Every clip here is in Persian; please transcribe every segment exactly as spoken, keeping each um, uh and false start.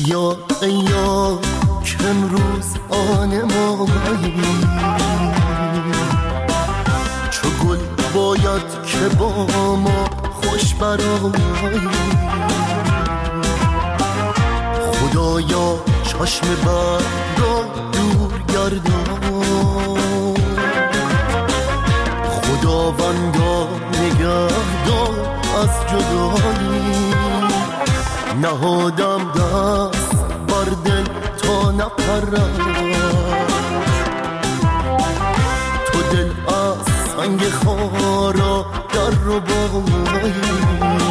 بیا ای یار که امروز آن مایی، چو گل باید که با ما خوش برآیی. خدایا چشم بد را دور گردان، خداوندا نگهدار از جدایی. نهادم دست بر دل تا نپرد، تو دل از سنگ خارا در رو بایی.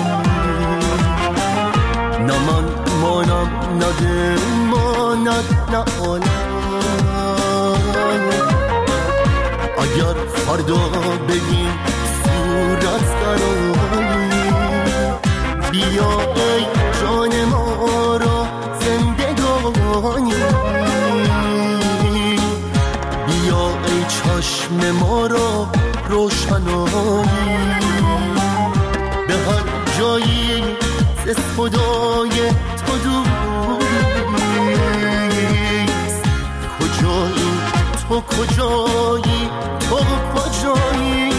نه من مانم نه دل ماند نه عالم، اگر فردا بگیم صورت درایی. بیا ای جان ما را زندگانی، بیا ای چشم ما را روشنایی. به هر جایی از خدای تو دوریست، کجایی تو کجایی تو کجایی،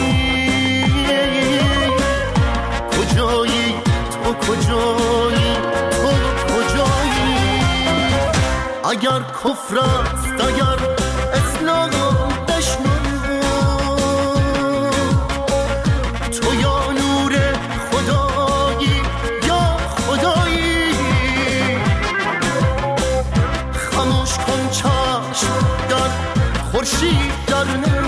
کجایی تو کجایی تو کجایی. اگر کفر است اگر اسلام بشنو، تو یا نور خدایی یا خدایی. خاموش کن چشم در خورشید در نه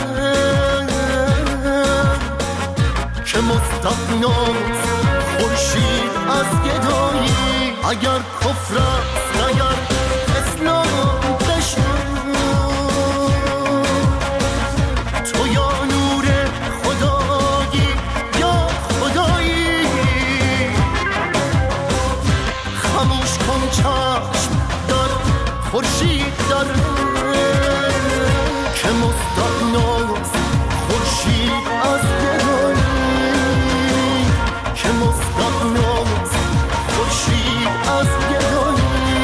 که مستغناست خورشید از گدایی. اگر کفر است اگر اسلام بشنو، تو یا نور خدایی یا خدایی. خاموش کن چشم در خورشید در که مستغناست خورشید از گدایی، که مستغناست خورشید از گدایی.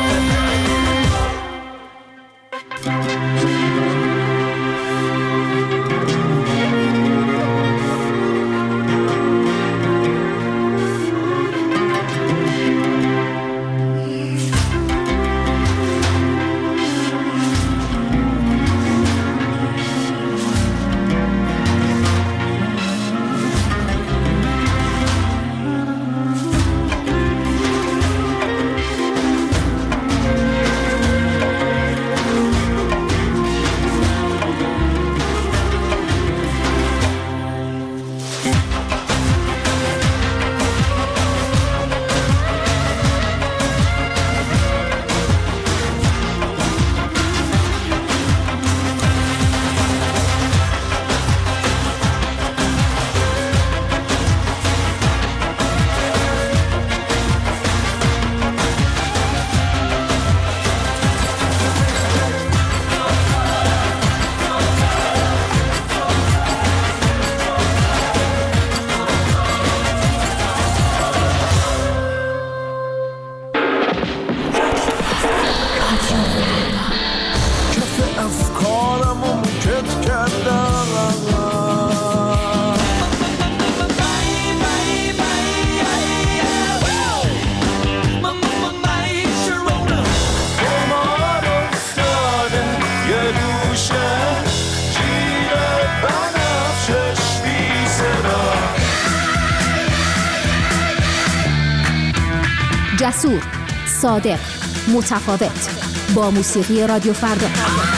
جسور، صادق، متفاوت، با موسیقی رادیو فردا.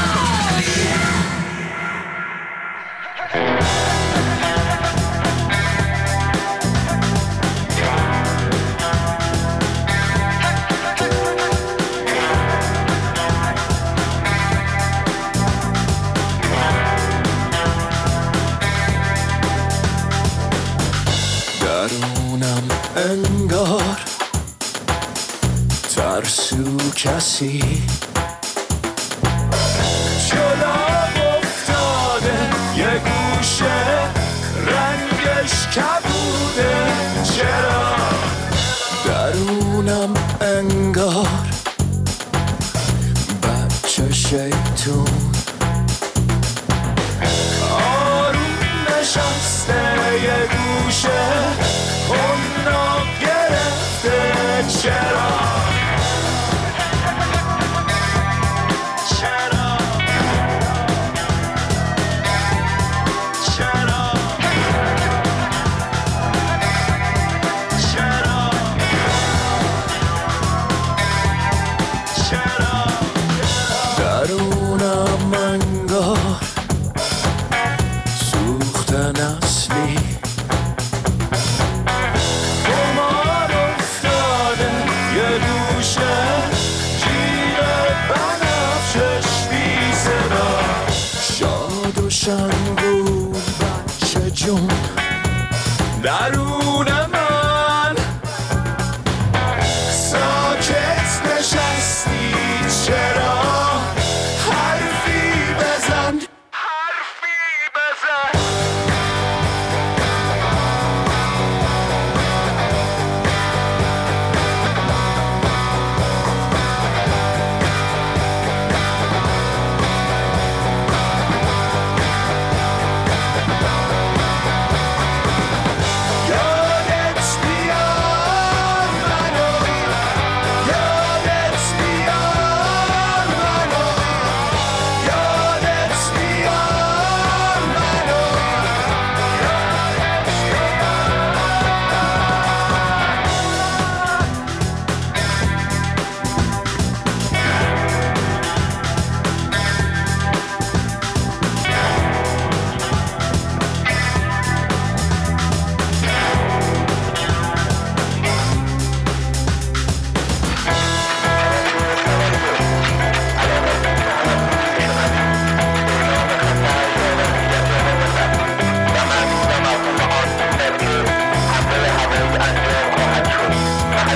درونم انگار ترسو کسی جلو افتاده، یه گوشه رنگش کبوده. چرا درونم انگار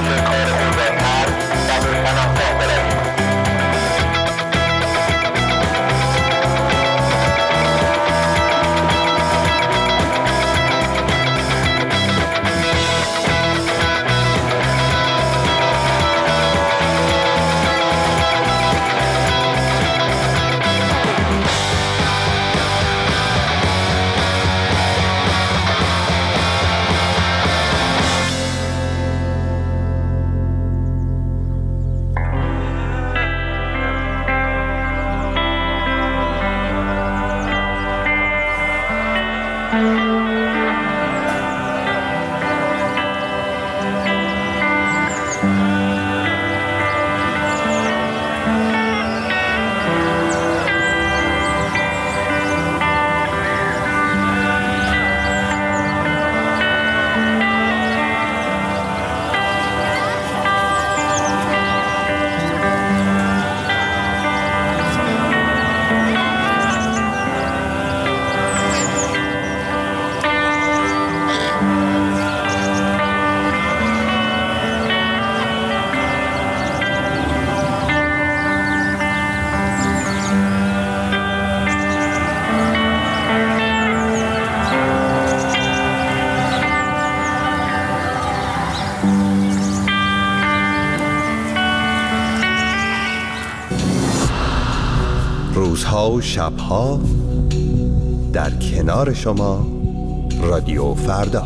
روزها و شبها در کنار شما رادیو فردا.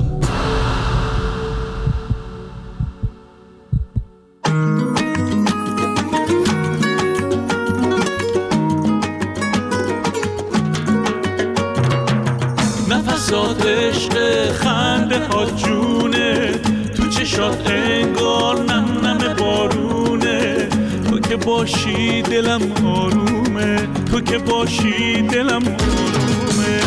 نفسات عشق خنده ها جونه، تو چشات انگار نم نم بارونه. تو که باشی دلم آرومه، تو که باشی دلم آرومه.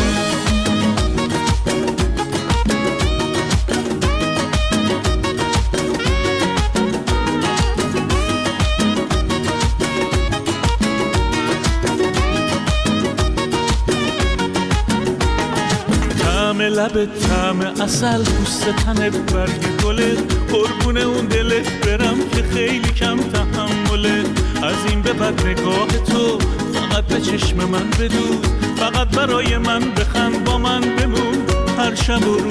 طعم لبت طعم عسل، پوست تنت برگ گله، قربون اون دلت برم که خیلی کم تحمله. از این به بعد نگاه تو فقط به چشم من بدو، فقط برای من بخند، با من بمون هر شب و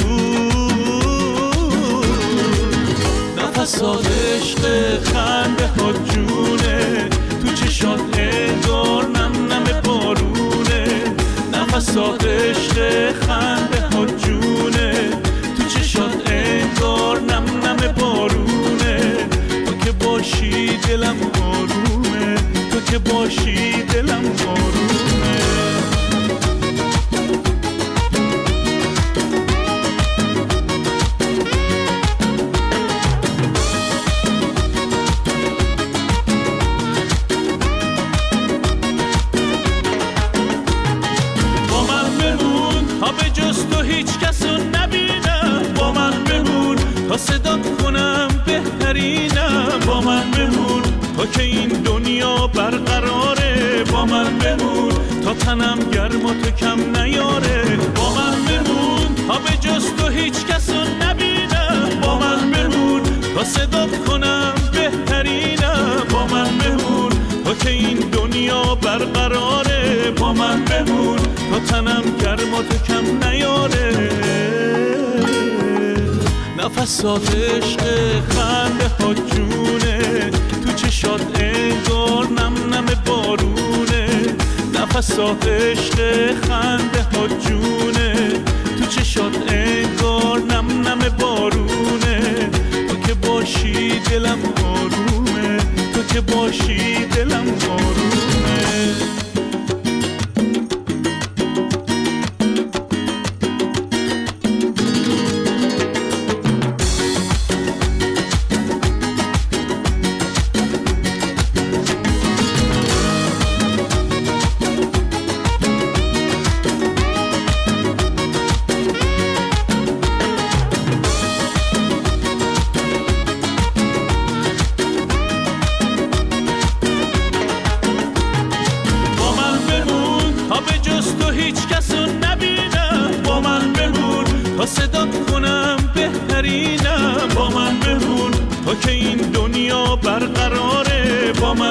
روز. نفسات عشق خنده ها جونه، تو چشات انگار نم نم بارونه. نفسات عشق خنده ها جونه، تو چشات انگار نم نم بارونه. تو که باشی دلم آرومه، تو که باشی دلم آرومه. با من بمون تا به جز تو هیچ کسو نبینم، با من بمون تا صدات کنم بهترینم. با من بمون تا که این دنیا برقراره، با من بمون تا تنم گرم و تو کم نیاره. با من بمون تا به جز تو هیچ کسو نبینم، با من بمون تا صدات کنم بهترینم. با من بمون تا که این دنیا برقراره، با من بمون تا تنم گرم و تو کم نیاره. نفسات عشق خنده ها جونه، تو چشات انگار نم نم بارونه. نفسات عشق خنده ها جونه، تو چشات انگار نم نم بارونه. تو که باشی دلم آرومه، تو که باشی دلم آرومه.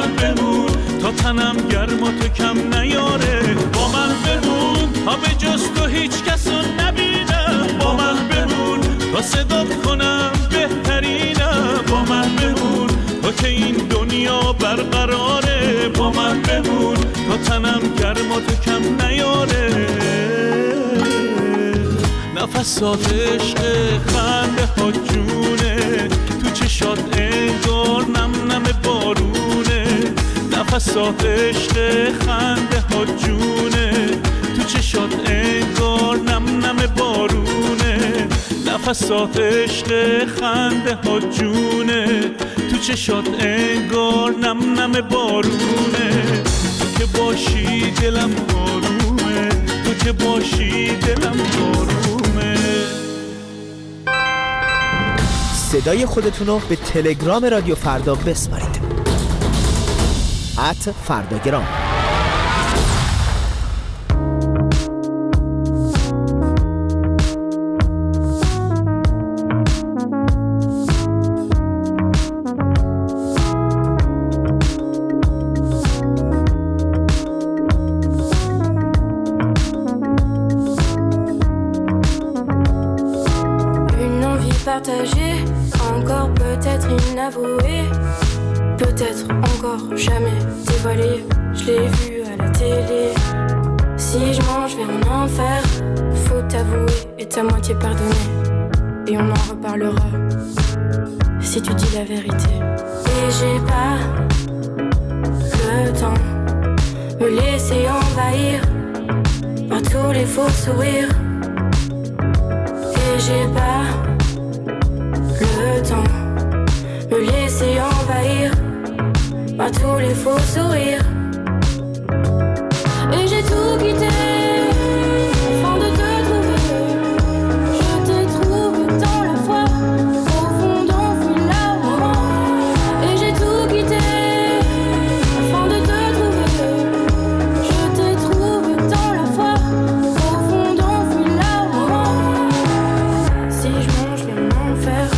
من بمون تا تنم گرم و تو کم نیاره. با من بمون تا به جز تو هیچ کسو نبینم. با من بمون تا صدات کنم بهترینم. با من بمون تا که این دنیا برقراره. با من بمون تا تنم گرم و تو کم نیاره. نفسات عشق خنده ها جونه تو چشات انگار نم نم بارونه. نفسات عشق خنده ها جونه تو چشات انگار نم نم بارونه. نفسات عشق خنده ها جونه تو چشات انگار نم نم بارونه. تو که باشی دلم آرومه. تو که باشی دلم آرومه. صدای خودتونو به تلگرام رادیو فردا بسپارید. ات فرداگرام. Partagée, encore peut-être inavouée, peut-être encore jamais dévoilée. Je l'ai vu à la télé. Si je mange vers un enfer, faut t'avouer et ta moitié pardonner. Et on en reparlera si tu dis la vérité. Et j'ai pas le temps me laisser envahir par tous les faux sourires. Et j'ai pas le temps me laisser envahir par tous les faux sourires. Et j'ai tout quitté afin de te trouver. Je t'ai trouvé dans la foi, au fond d'enfouir là-haut. Et j'ai tout quitté afin de te trouver. Je t'ai trouvé dans la foi, au fond d'enfouir là-haut. Si je mange bien m'en faire.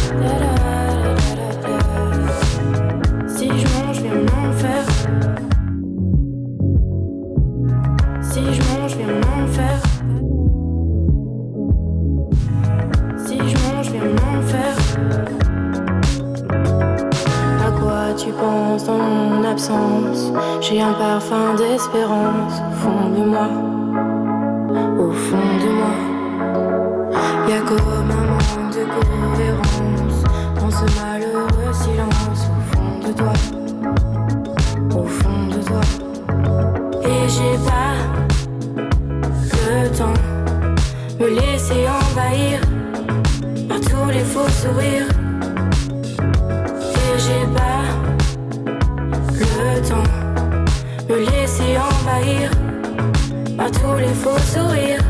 Si je mange, viens m'en faire. Si je mange, viens m'en faire. Si je mange, viens m'en faire. À quoi tu penses dans mon absence? J'ai un parfum d'espérance au fond de moi. Au fond de moi. Y'a comme un manque de cohérence dans ce malheureux silence au fond de toi, au fond de toi. Et j'ai pas le temps me laisser envahir par tous les faux sourires. Et j'ai pas le temps me laisser envahir par tous les faux sourires.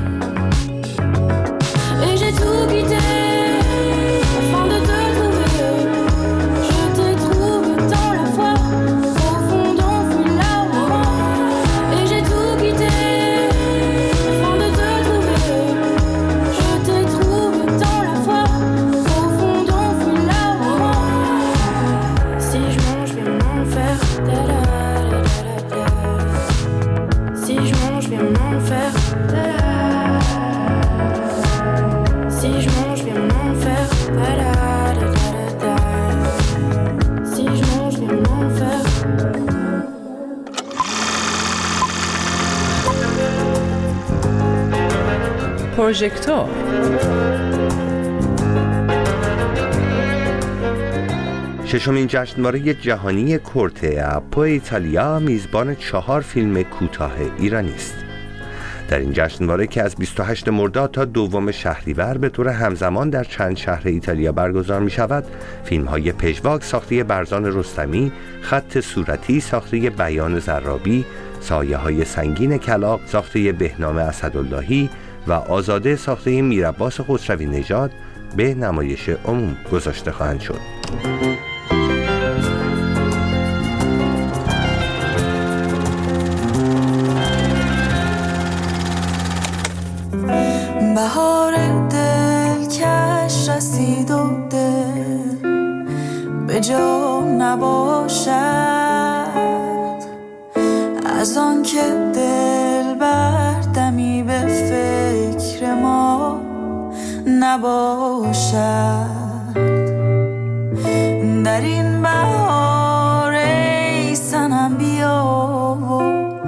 Et j'ai tout quitté afin de te trouver. Je t'ai trouvé dans la foi, au fond d'enfouir là-haut. Et j'ai tout quitté afin de te trouver. Je t'ai trouvé dans la foi, au fond d'enfouir là-haut. Si je mange, viens m'en faire. Si je mange, viens m'en faire. Si je mange, viens m'en faire. Si je mange, viens m'en faire. پروژکتور ششمین جشنواره جهانی کورته اپو ایتالیا میزبان چهار فیلم کوتاه ایرانی است. در این جشنواره که از بیست و هشتم مرداد تا دوم شهریور به طور همزمان در چند شهر ایتالیا برگزار می شود، فیلم های پژواک ساخته برزان رستمی، خط صورتی ساخته بیان زرابی، سایه های سنگین کلاغ ساخته بهنام اسداللهی و آزاده ساخته میرعباس خسروی نژاد به نمایش عموم گذاشته خواهند شد. بهار دلکش رسید و دل به جا نباشد، از آن که دل بردمی به فکر ما نباشد. در این بهار ای صنم بیا و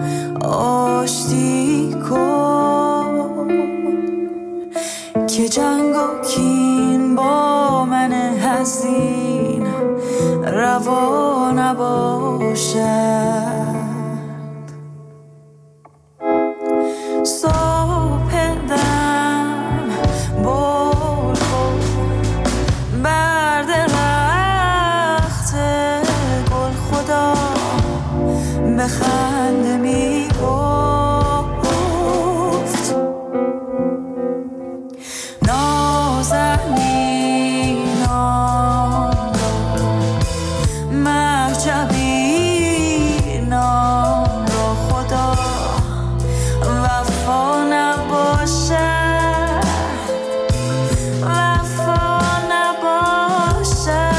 آشتی کن که جنگ و کین با من حزین روا نباشد. صبح دم بول بول بر درخت گل خدا بخنده می گفت نازنینان مهجبینان را خدا وفا نباشد، وفا نباشد.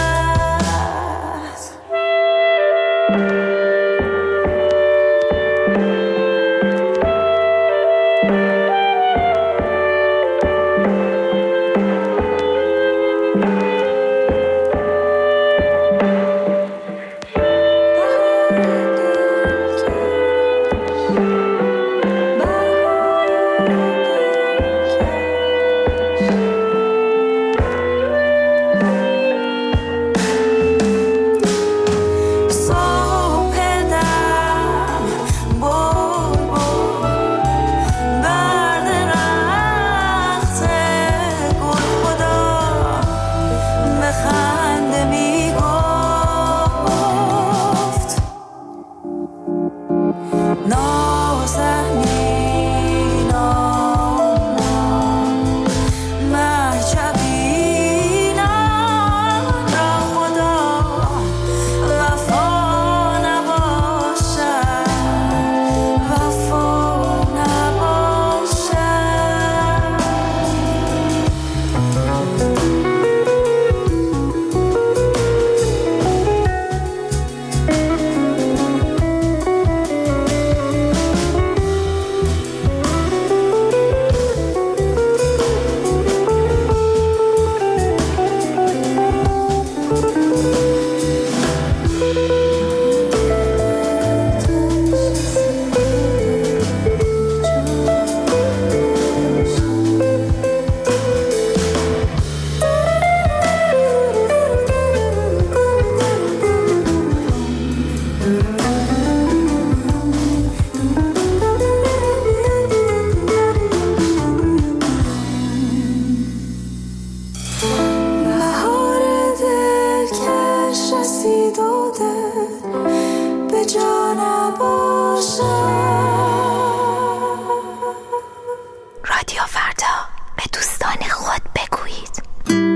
رادیو فردا به دوستان خود بگویید.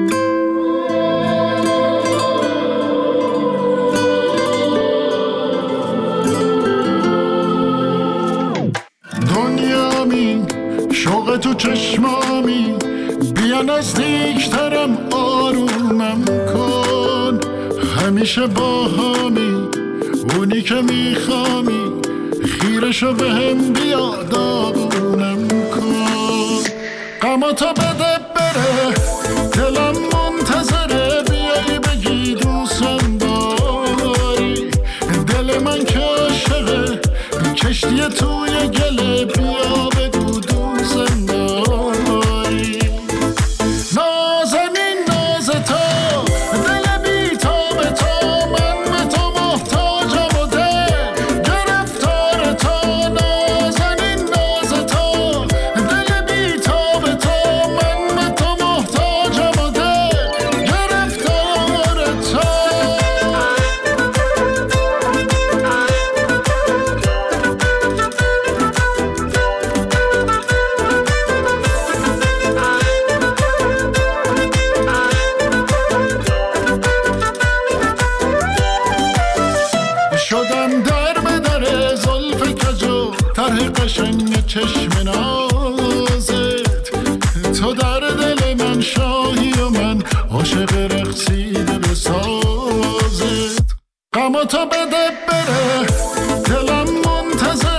دنیامی شوق تو چشمامی بیا نزدیکترم آرومم کن همیشه با همی اونی که میخوامی خیرشو به هم بیا داغونم کن غماتو بده بره دلم منتظره بیایی بگی دوستم داری دل من که عاشقه کشتی توی گله بیا بگو دوستم داری نازنین ناز تو دل بی تو به تو من به تو محتاجم و دل گرفتار تو نازنین ناز تو دل بی تو به تو من به تو محتاجم و دل گرفتار تو شدم در به در زلف کجو طرح قشنگ چشم نازت تو در دل من شاهی و من عاشق رقصیده به سازت غماتو بده بره دلم منتظر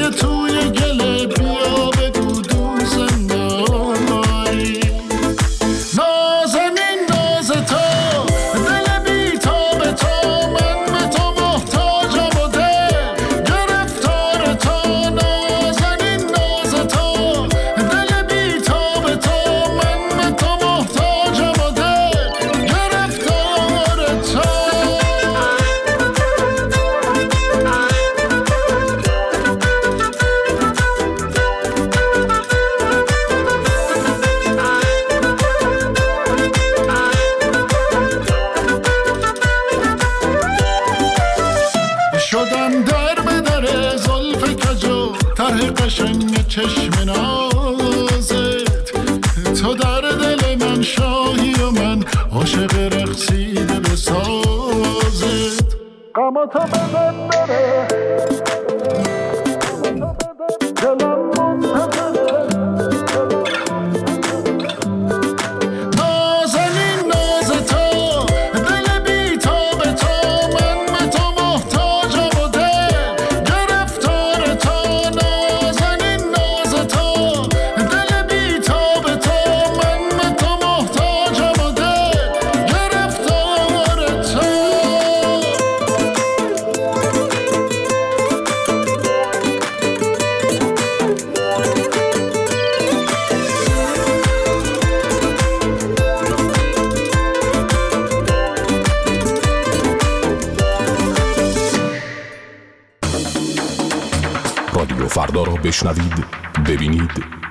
شده توی گله بیا بگو دوست داری نازنین ناز تو دل بی تاب تو من به تو محتاجم و دل گرفتار تو نازنین ناز تو دل بی تاب تو من به تو محتاجم و دل گرفتار تو شدم در به در زلف کجو ته قشنگ چشم نازت تو در دل من شاهی و من عاشق رقصیده به سازت غم تو بدن داره دلم منتظره نازنین ناز تو دل بی تاب تو من به تو محتاجم و دل گرفتار تو نازنین ناز تو دل بی تاب تو من به تو محتاجم و دل گرفتار تو رادیو فردا را بشنوید، ببینید